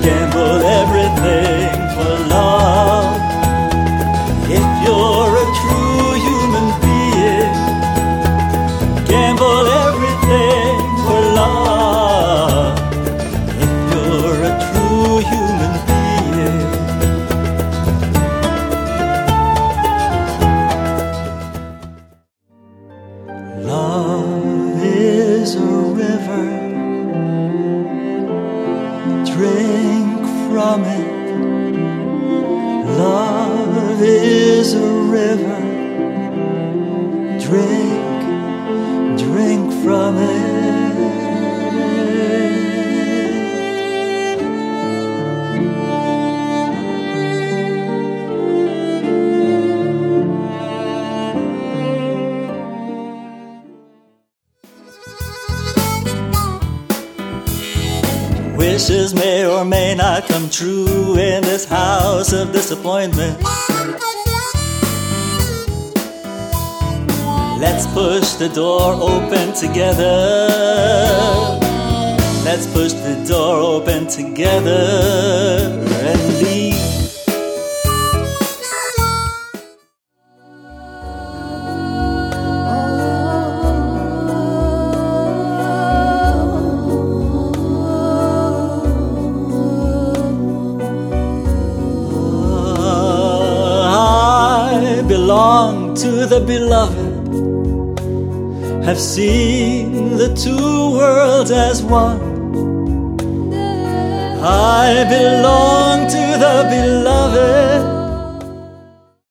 gamble everything for love. If you're a true human being, gamble everything for love. If you're a true human being. Love is a river, drink from it. Love is a river, drink from it. Wishes may or may not come true in this house of disappointment. Let's push the door open together. Let's push the door open together and leave. I belong to the beloved, have seen the two worlds as one. I belong to the beloved,